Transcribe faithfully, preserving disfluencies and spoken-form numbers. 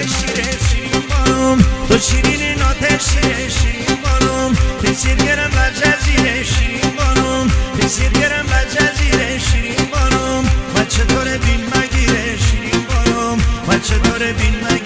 شیره شیرین بانم تو شیرین نات شیره شیرین بانم تسیر گرم بر جزیره شیرین بانم تسیر گرم بر جزیره شیرین بانم و چطور بین مگیره شیرین بانم و چطور بین مگیره